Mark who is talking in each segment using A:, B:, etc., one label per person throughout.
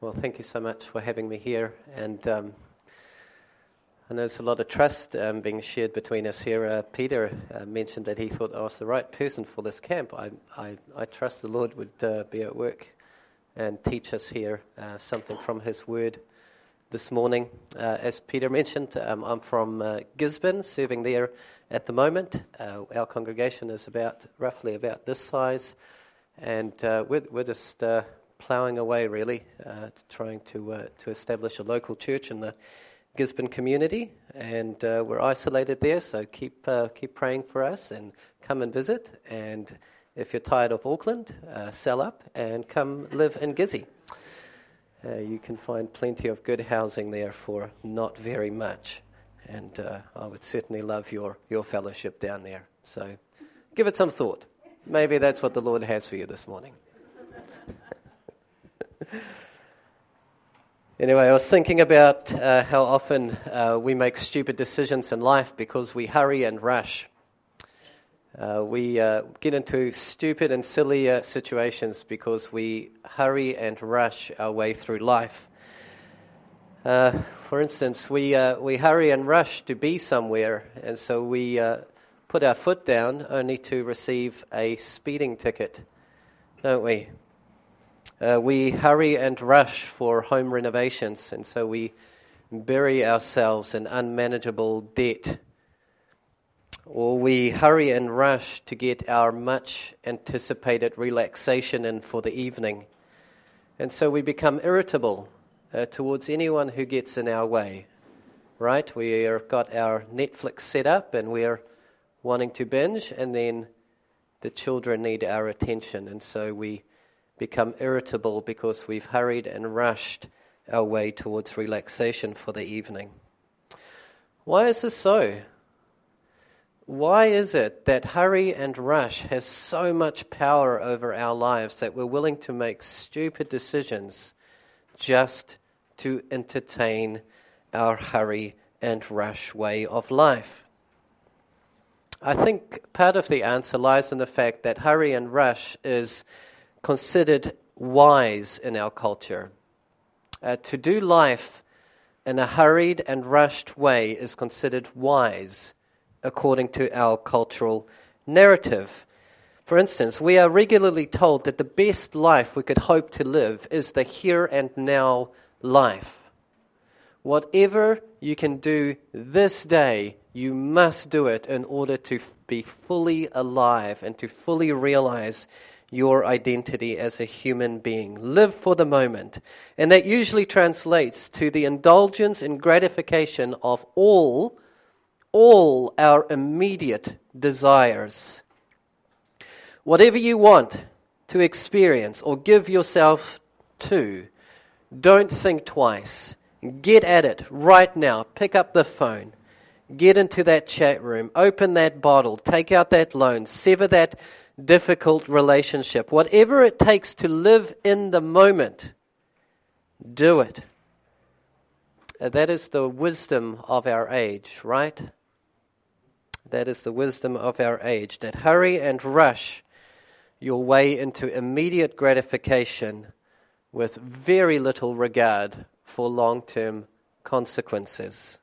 A: Well, thank you so much for having me here. And I know there's a lot of trust being shared between us here. Peter mentioned that he thought I was the right person for this camp. I trust the Lord would be at work and teach us here something from His Word this morning. As Peter mentioned, I'm from Gisborne, serving there at the moment. Our congregation is roughly about this size, and we're just ploughing away, really, trying to establish a local church in the Gisborne community, and we're isolated there. So keep praying for us and come and visit. And if you're tired of Auckland, sell up and come live in Gizzy. You can find plenty of good housing there for not very much, and I would certainly love your fellowship down there. So give it some thought. Maybe that's what the Lord has for you this morning. Anyway, I was thinking about how often we make stupid decisions in life because we hurry and rush. We get into stupid and silly situations because we hurry and rush our way through life. For instance, we hurry and rush to be somewhere, and so we put our foot down only to receive a speeding ticket, don't we? We hurry and rush for home renovations, and so we bury ourselves in unmanageable debt. Or we hurry and rush to get our much anticipated relaxation in for the evening. And so we become irritable towards anyone who gets in our way, right? We've got our Netflix set up and we're wanting to binge, and then the children need our attention, and so we become irritable because we've hurried and rushed our way towards relaxation for the evening. Why is this so? Why is it that hurry and rush has so much power over our lives that we're willing to make stupid decisions just to entertain our hurry and rush way of life? I think part of the answer lies in the fact that hurry and rush is considered wise in our culture. To do life in a hurried and rushed way is considered wise according to our cultural narrative. For instance, we are regularly told that the best life we could hope to live is the here and now life. Whatever you can do this day, you must do it in order to be fully alive and to fully realize your identity as a human being. Live for the moment. And that usually translates to the indulgence and gratification of all our immediate desires. Whatever you want to experience or give yourself to, don't think twice. Get at it right now. Pick up the phone. Get into that chat room. Open that bottle. Take out that loan. Sever that difficult relationship. Whatever it takes to live in the moment, do it. That is the wisdom of our age, right? That is the wisdom of our age, that hurry and rush your way into immediate gratification with very little regard for long-term consequences.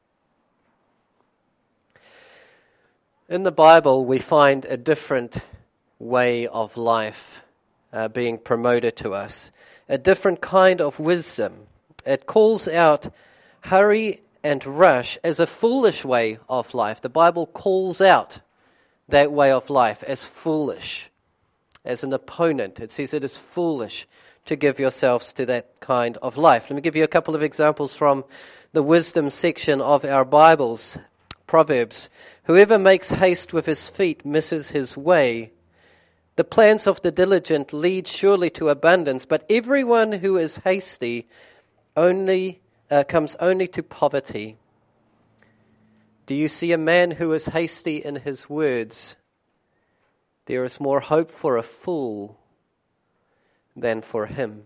A: In the Bible, we find a different way of life being promoted to us, a different kind of wisdom. It calls out hurry and rush as a foolish way of life. The Bible calls out that way of life as foolish, as an opponent. It says it is foolish to give yourselves to that kind of life. Let me give you a couple of examples from the wisdom section of our Bibles. Proverbs: whoever makes haste with his feet misses his way. The plans of the diligent lead surely to abundance, but everyone who is hasty comes only to poverty. Do you see a man who is hasty in his words? There is more hope for a fool than for him.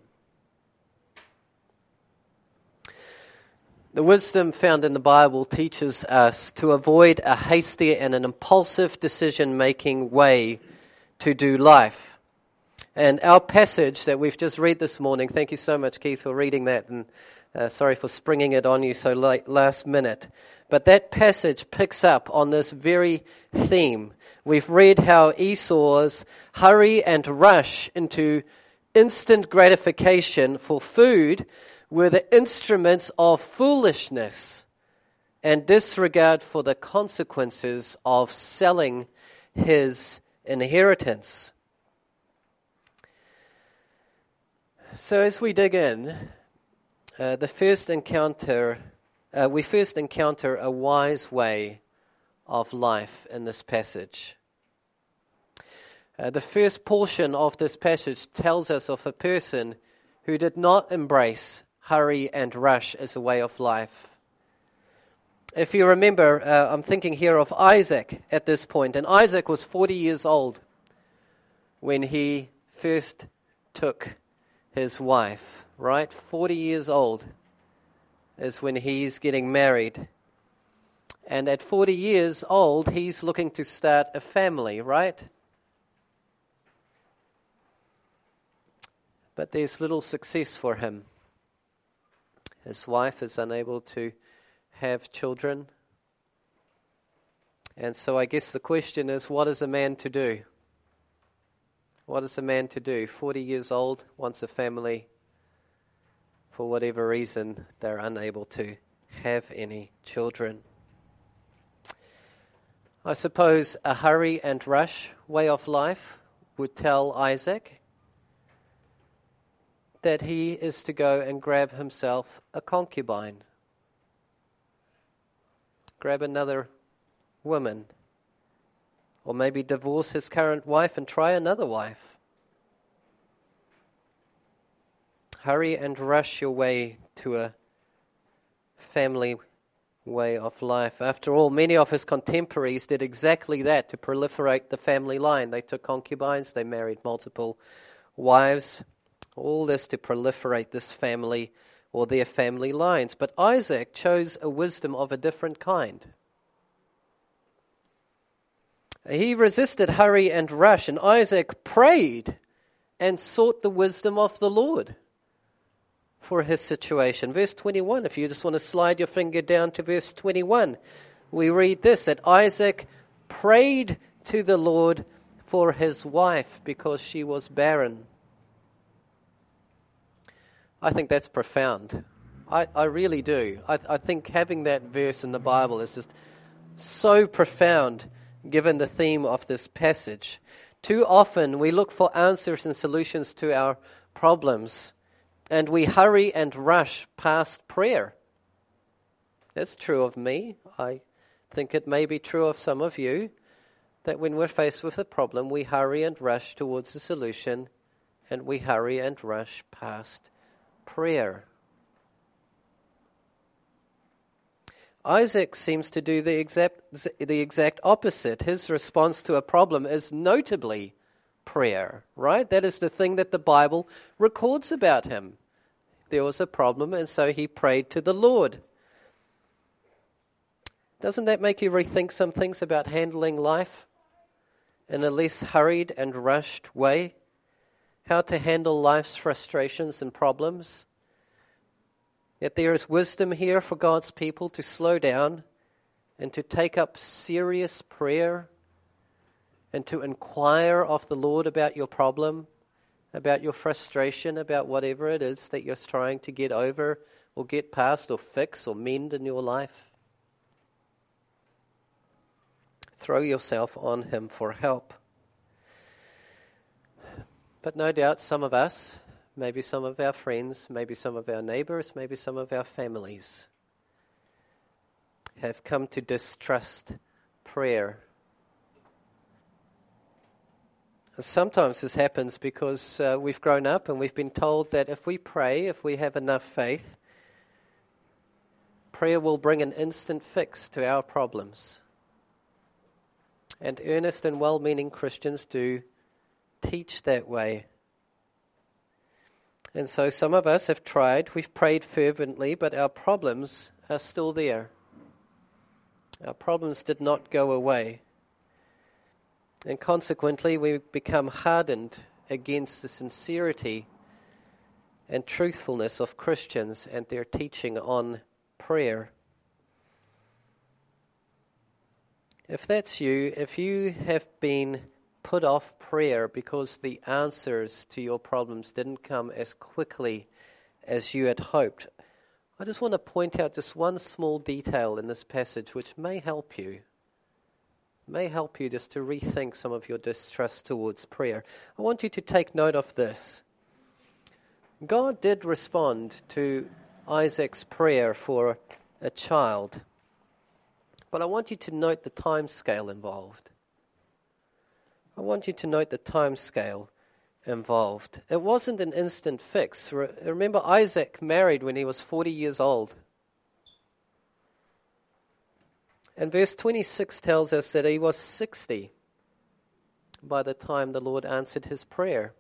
A: The wisdom found in the Bible teaches us to avoid a hasty and an impulsive decision-making way to do life. And our passage that we've just read this morning, thank you so much, Keith, for reading that, and sorry for springing it on you so late, last minute. But that passage picks up on this very theme. We've read how Esau's hurry and rush into instant gratification for food were the instruments of foolishness and disregard for the consequences of selling his inheritance. So as we dig in, we first encounter a wise way of life in this passage. The first portion of this passage tells us of a person who did not embrace hurry and rush as a way of life. If you remember, I'm thinking here of Isaac at this point, and Isaac was 40 years old when he first took his wife, right? 40 years old is when he's getting married. And at 40 years old, he's looking to start a family, right? But there's little success for him. His wife is unable to have children. And so I guess the question is, what is a man to do? What is a man to do? 40 years old, wants a family. For whatever reason, they're unable to have any children. I suppose a hurry and rush way of life would tell Isaac that he is to go and grab himself a concubine. Grab another woman. Or maybe divorce his current wife and try another wife. Hurry and rush your way to a family way of life. After all, many of his contemporaries did exactly that to proliferate the family line. They took concubines, they married multiple wives, all this to proliferate this family or their family lines. But Isaac chose a wisdom of a different kind. He resisted hurry and rush, and Isaac prayed and sought the wisdom of the Lord for his situation. Verse 21, if you just want to slide your finger down to verse 21, we read this, that Isaac prayed to the Lord for his wife because she was barren. I think that's profound. I really do. I think having that verse in the Bible is just so profound given the theme of this passage. Too often we look for answers and solutions to our problems, and we hurry and rush past prayer. That's true of me. I think it may be true of some of you, that when we're faced with a problem, we hurry and rush towards a solution, and we hurry and rush past prayer. Isaac seems to do the exact opposite. His response to a problem is notably prayer, right? That is the thing that the Bible records about him. There was a problem, and so he prayed to the Lord. Doesn't that make you rethink some things about handling life in a less hurried and rushed way? How to handle life's frustrations and problems? Yet there is wisdom here for God's people to slow down and to take up serious prayer and to inquire of the Lord about your problem, about your frustration, about whatever it is that you're trying to get over or get past or fix or mend in your life. Throw yourself on Him for help. But no doubt some of us, maybe some of our friends, maybe some of our neighbors, maybe some of our families have come to distrust prayer. Sometimes this happens because we've grown up and we've been told that if we pray, if we have enough faith, prayer will bring an instant fix to our problems. And earnest and well-meaning Christians do teach that way. And so some of us have tried, we've prayed fervently, but our problems are still there. Our problems did not go away. And consequently, we become hardened against the sincerity and truthfulness of Christians and their teaching on prayer. If that's you, if you have been put off prayer because the answers to your problems didn't come as quickly as you had hoped, I just want to point out just one small detail in this passage which may help you. May help you just to rethink some of your distrust towards prayer. I want you to take note of this. God did respond to Isaac's prayer for a child, but I want you to note the time scale involved. I want you to note the time scale involved. It wasn't an instant fix. Remember, Isaac married when he was 40 years old. And verse 26 tells us that he was 60 by the time the Lord answered his prayer.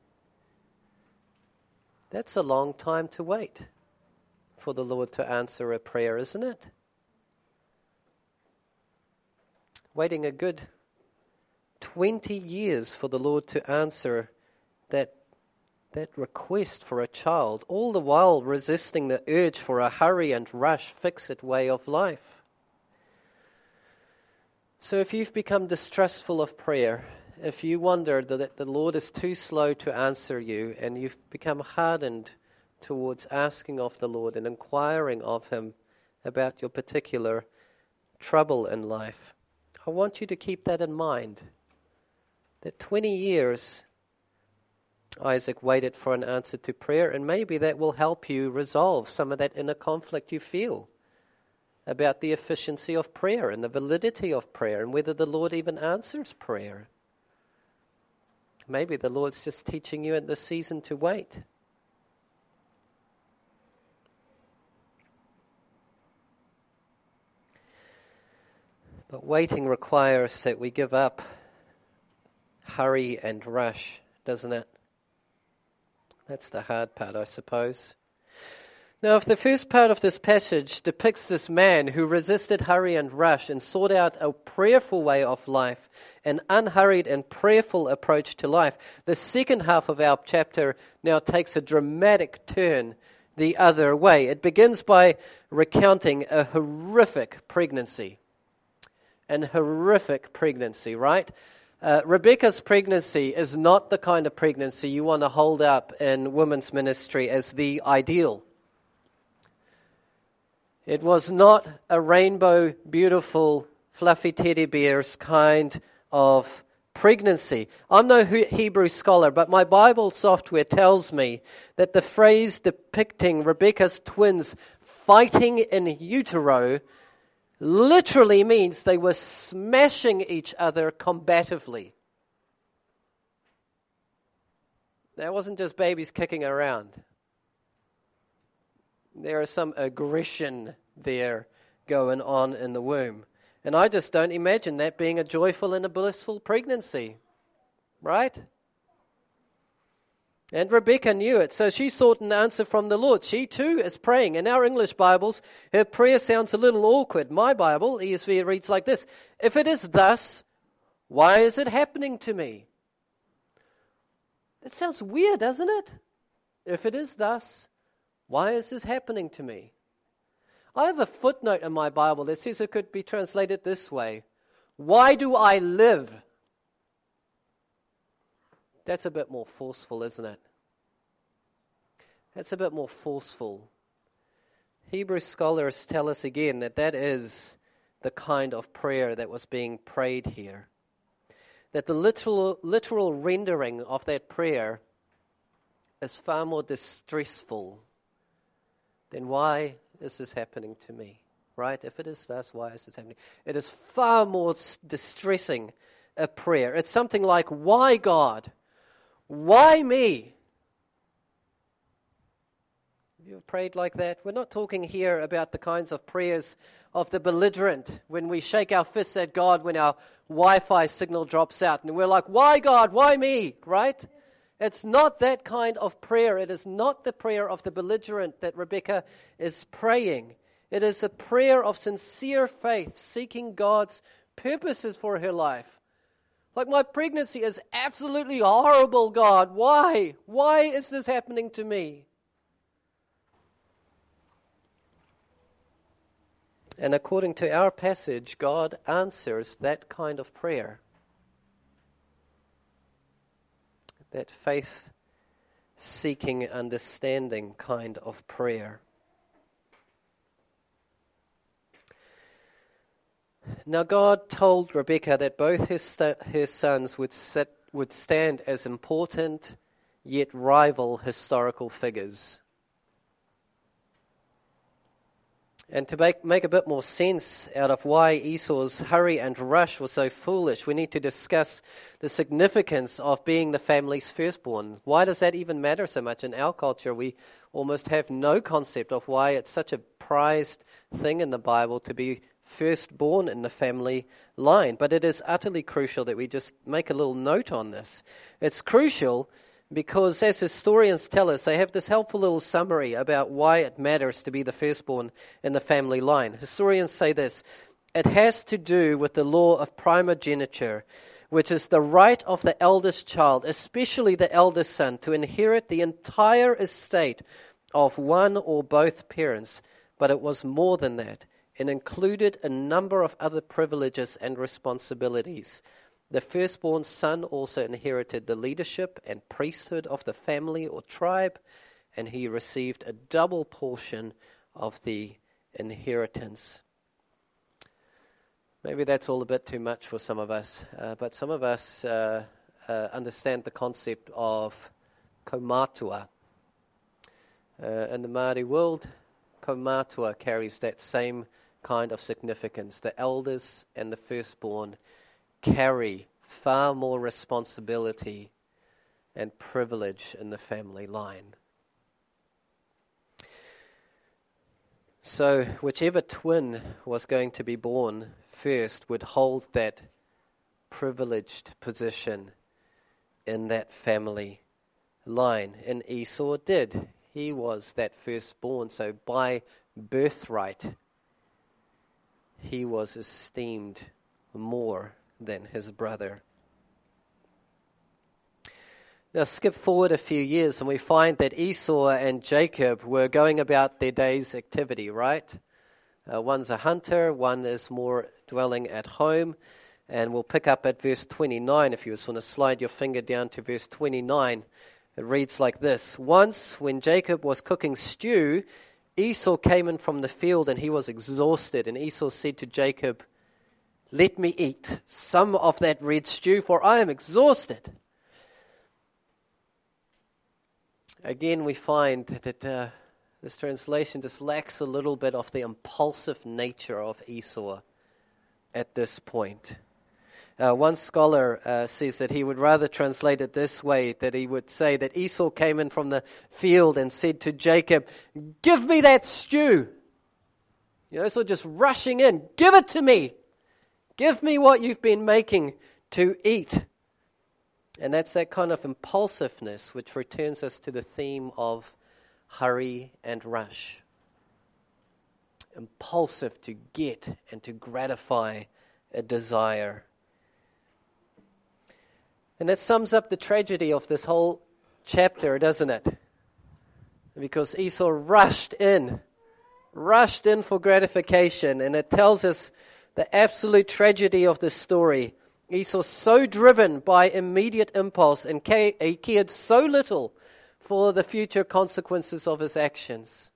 A: That's a long time to wait for the Lord to answer a prayer, isn't it? Waiting a good 20 years for the Lord to answer that request for a child, all the while resisting the urge for a hurry and rush, fix-it way of life. So if you've become distrustful of prayer, if you wonder that the Lord is too slow to answer you, and you've become hardened towards asking of the Lord and inquiring of Him about your particular trouble in life, I want you to keep that in mind. That 20 years Isaac waited for an answer to prayer, and maybe that will help you resolve some of that inner conflict you feel about the efficiency of prayer and the validity of prayer and whether the Lord even answers prayer. Maybe the Lord's just teaching you in this season to wait. But waiting requires that we give up hurry and rush, doesn't it? That's the hard part, I suppose. Now, if the first part of this passage depicts this man who resisted hurry and rush and sought out a prayerful way of life, an unhurried and prayerful approach to life, the second half of our chapter now takes a dramatic turn the other way. It begins by recounting a horrific pregnancy. An horrific pregnancy, right? Rebecca's pregnancy is not the kind of pregnancy you want to hold up in women's ministry as the ideal. It was not a rainbow, beautiful, fluffy teddy bears kind of pregnancy. I'm no Hebrew scholar, but my Bible software tells me that the phrase depicting Rebecca's twins fighting in utero literally means they were smashing each other combatively. That wasn't just babies kicking around. There is some aggression there going on in the womb. And I just don't imagine that being a joyful and a blissful pregnancy. Right? And Rebecca knew it, so she sought an answer from the Lord. She too is praying. In our English Bibles, her prayer sounds a little awkward. My Bible, ESV, reads like this: "If it is thus, why is it happening to me?" That sounds weird, doesn't it? If it is thus, why is this happening to me? I have a footnote in my Bible that says it could be translated this way: why do I live? That's a bit more forceful, isn't it? That's a bit more forceful. Hebrew scholars tell us again that that is the kind of prayer that was being prayed here. That the literal rendering of that prayer is far more distressful than why is this happening to me, right? If it is thus, why is this happening? It is far more distressing a prayer. It's something like, why God? Why me? Have you ever prayed like that? We're not talking here about the kinds of prayers of the belligerent when we shake our fists at God when our Wi-Fi signal drops out and we're like, why God? Why me? Right? It's not that kind of prayer. It is not the prayer of the belligerent that Rebecca is praying. It is a prayer of sincere faith, seeking God's purposes for her life. Like, my pregnancy is absolutely horrible, God. Why? Why is this happening to me? And according to our passage, God answers that kind of prayer. That faith-seeking, understanding kind of prayer. Now God told Rebekah that both his sons would stand as important yet rival historical figures. And to make a bit more sense out of why Esau's hurry and rush was so foolish, we need to discuss the significance of being the family's firstborn. Why does that even matter so much? In our culture, we almost have no concept of why it's such a prized thing in the Bible to be firstborn in the family line. But it is utterly crucial that we just make a little note on this. It's crucial because, as historians tell us, they have this helpful little summary about why it matters to be the firstborn in the family line. Historians say this: it has to do with the law of primogeniture, which is the right of the eldest child, especially the eldest son, to inherit the entire estate of one or both parents. But it was more than that. It included a number of other privileges and responsibilities. The firstborn son also inherited the leadership and priesthood of the family or tribe, and he received a double portion of the inheritance. Maybe that's all a bit too much for some of us, but some of us understand the concept of kaumatua. In the Māori world, kaumatua carries that same kind of significance. The elders and the firstborn carry far more responsibility and privilege in the family line. So whichever twin was going to be born first would hold that privileged position in that family line. And Esau did. He was that firstborn, so by birthright, he was esteemed more than his brother. Now skip forward a few years and we find that Esau and Jacob were going about their day's activity, right? One's a hunter, one is more dwelling at home. And we'll pick up at verse 29. If you just want to slide your finger down to verse 29, it reads like this: Once when Jacob was cooking stew, Esau came in from the field and he was exhausted. And Esau said to Jacob, "Let me eat some of that red stew, for I am exhausted." Again, we find that this translation just lacks a little bit of the impulsive nature of Esau at this point. One scholar says that he would rather translate it this way, that he would say that Esau came in from the field and said to Jacob, "Give me that stew." So just rushing in, "Give it to me. Give me what you've been making to eat." And that's that kind of impulsiveness which returns us to the theme of hurry and rush. Impulsive to get and to gratify a desire. And that sums up the tragedy of this whole chapter, doesn't it? Because Esau rushed in for gratification, and it tells us the absolute tragedy of this story. Esau so driven by immediate impulse, and he cared so little for the future consequences of his actions.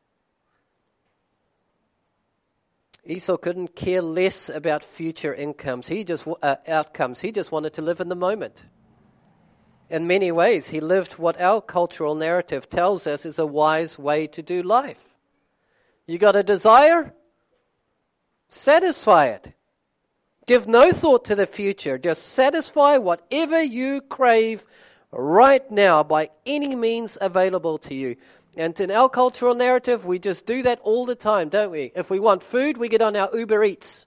A: Esau couldn't care less about future outcomes. He just wanted to live in the moment. In many ways, he lived what our cultural narrative tells us is a wise way to do life. You got a desire? Satisfy it. Give no thought to the future. Just satisfy whatever you crave right now by any means available to you. And in our cultural narrative, we just do that all the time, don't we? If we want food, we get on our Uber Eats.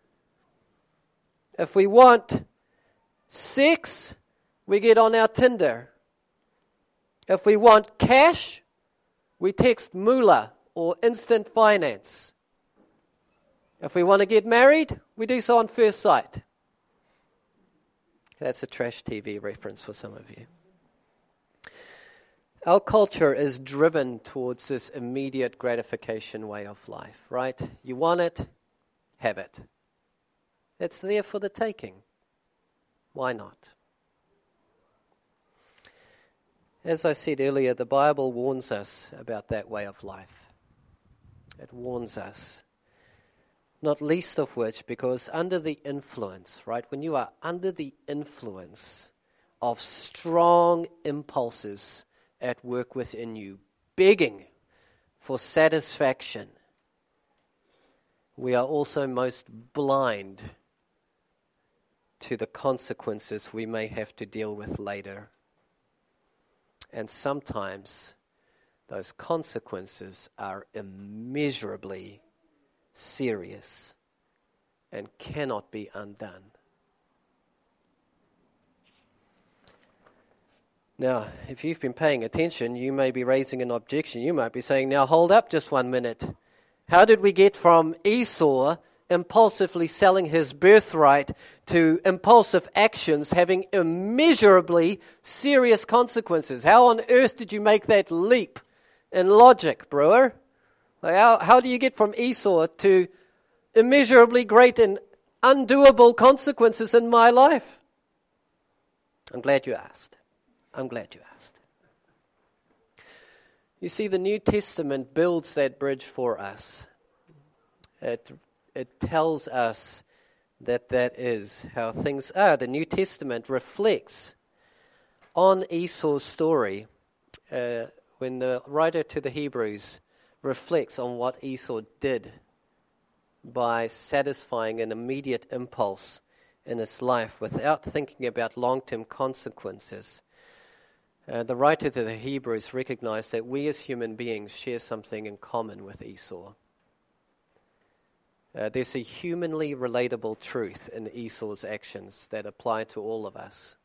A: If we want sex, we get on our Tinder. If we want cash, we text Moolah or Instant Finance. If we want to get married, we do so on First Sight. That's a trash TV reference for some of you. Our culture is driven towards this immediate gratification way of life, right? You want it, have it. It's there for the taking. Why not? As I said earlier, the Bible warns us about that way of life. It warns us. Not least of which, because under the influence, right? When you are under the influence of strong impulses at work within you, begging for satisfaction, we are also most blind to the consequences we may have to deal with later. And sometimes those consequences are immeasurably serious and cannot be undone. Now, if you've been paying attention, you may be raising an objection. You might be saying, now hold up just 1 minute. How did we get from Esau impulsively selling his birthright to impulsive actions having immeasurably serious consequences? How on earth did you make that leap in logic, brewer? Like how do you get from Esau to immeasurably great and undoable consequences in my life? I'm glad you asked. You see, the New Testament builds that bridge for us. It tells us that is how things are. The New Testament reflects on Esau's story when the writer to the Hebrews reflects on what Esau did by satisfying an immediate impulse in his life without thinking about long-term consequences. The writer to the Hebrews recognized that we as human beings share something in common with Esau. There's a humanly relatable truth in Esau's actions that apply to all of us.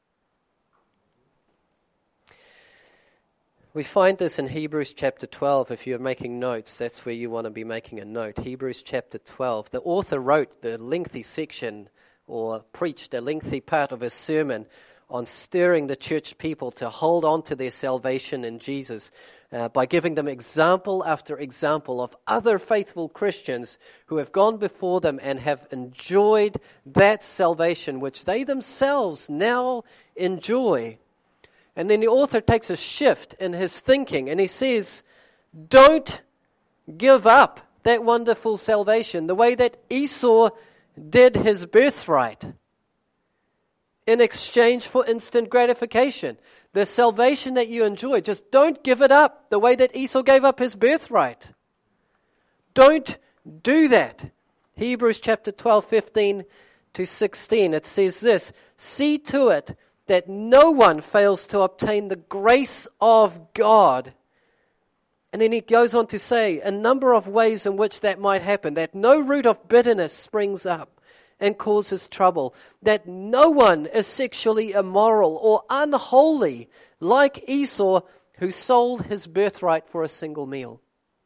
A: We find this in Hebrews chapter 12. If you're making notes, that's where you want to be making a note. Hebrews chapter 12. The author wrote the lengthy section or preached a lengthy part of his sermon on stirring the church people to hold on to their salvation in Jesus by giving them example after example of other faithful Christians who have gone before them and have enjoyed that salvation which they themselves now enjoy. And then the author takes a shift in his thinking and he says, don't give up that wonderful salvation the way that Esau did his birthright in exchange for instant gratification. The salvation that you enjoy, just don't give it up the way that Esau gave up his birthright. Don't do that. Hebrews chapter 12, 15 to 16, it says this, see to it that no one fails to obtain the grace of God. And then he goes on to say a number of ways in which that might happen, that no root of bitterness springs up and causes trouble, that no one is sexually immoral or unholy like Esau, who sold his birthright for a single meal.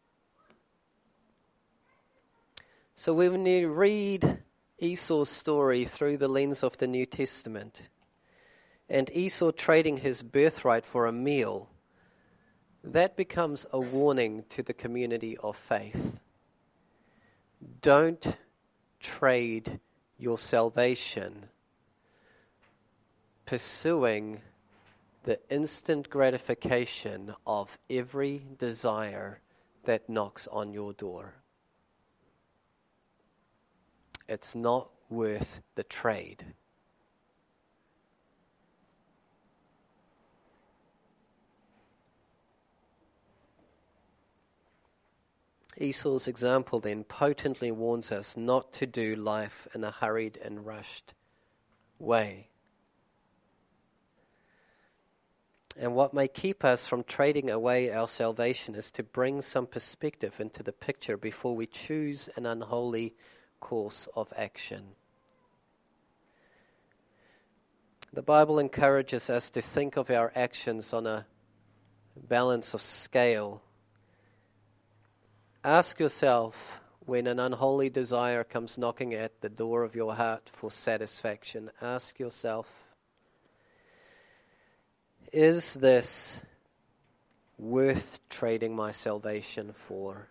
A: So when you read Esau's story through the lens of the New Testament, and Esau trading his birthright for a meal, that becomes a warning to the community of faith. Don't trade your salvation pursuing the instant gratification of every desire that knocks on your door. It's not worth the trade. Esau's example then potently warns us not to do life in a hurried and rushed way. And what may keep us from trading away our salvation is to bring some perspective into the picture before we choose an unholy course of action. The Bible encourages us to think of our actions on a balance of scale. Ask yourself, when an unholy desire comes knocking at the door of your heart for satisfaction, ask yourself, Is this worth trading my salvation for?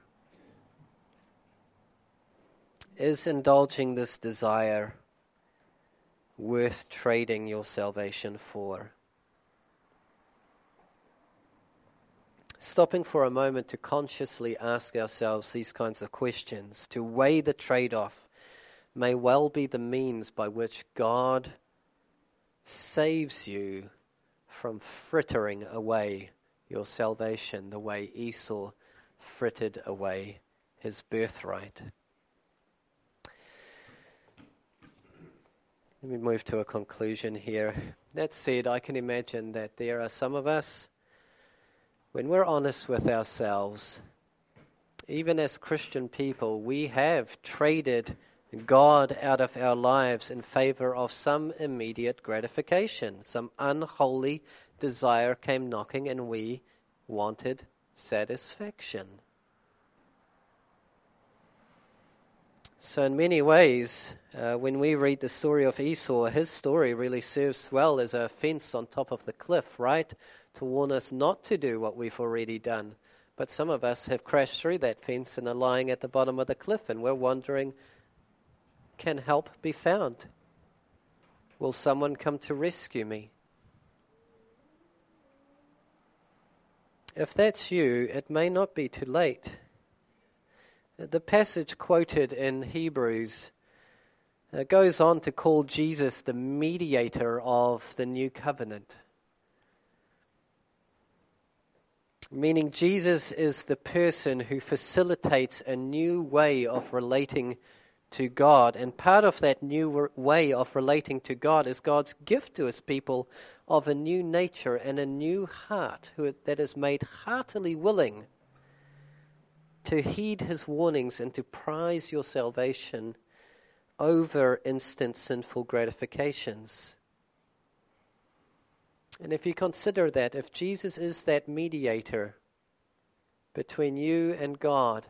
A: Is indulging this desire worth trading your salvation for? Stopping for a moment to consciously ask ourselves these kinds of questions, to weigh the trade-off, may well be the means by which God saves you from frittering away your salvation the way Esau frittered away his birthright. Let me move to a conclusion here. That said, I can imagine that there are some of us, when we're honest with ourselves, even as Christian people, we have traded God out of our lives in favor of some immediate gratification. Some unholy desire came knocking and we wanted satisfaction. So in many ways, when we read the story of Esau, his story really serves well as a fence on top of the cliff, right? To warn us not to do what we've already done. But some of us have crashed through that fence and are lying at the bottom of the cliff, and we're wondering, can help be found? Will someone come to rescue me? If that's you, it may not be too late. The passage quoted in Hebrews goes on to call Jesus the mediator of the new covenant. Meaning Jesus is the person who facilitates a new way of relating to God. And part of that new way of relating to God is God's gift to his people of a new nature and a new heart that is made heartily willing to heed his warnings and to prize your salvation over instant sinful gratifications. And if you consider that, if Jesus is that mediator between you and God,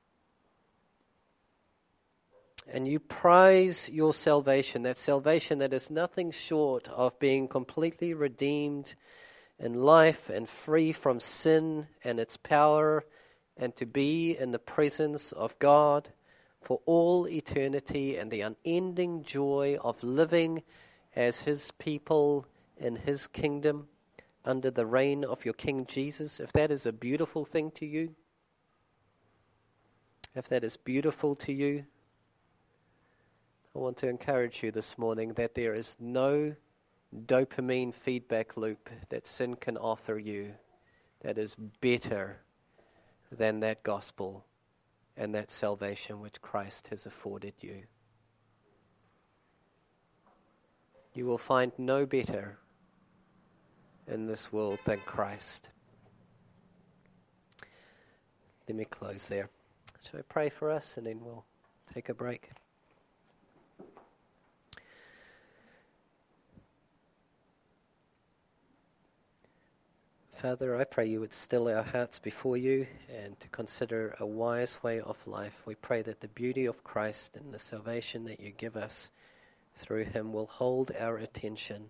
A: and you prize your salvation that is nothing short of being completely redeemed in life and free from sin and its power, and to be in the presence of God for all eternity and the unending joy of living as his people in his kingdom under the reign of your King Jesus, if that is a beautiful thing to you, if that is beautiful to you, I want to encourage you this morning that there is no dopamine feedback loop that sin can offer you that is better than that gospel and that salvation which Christ has afforded you. You will find no better in this world than Christ. Let me close there. Shall I pray for us and then we'll take a break? Father, I pray you would still our hearts before you and to consider a wise way of life. We pray that the beauty of Christ and the salvation that you give us through him will hold our attention.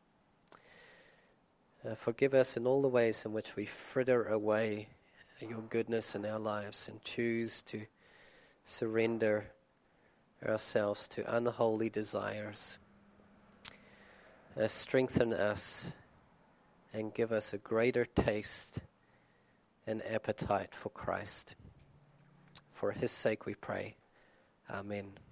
A: Forgive us in all the ways in which we fritter away your goodness in our lives and choose to surrender ourselves to unholy desires. Strengthen us and give us a greater taste and appetite for Christ. For his sake we pray. Amen.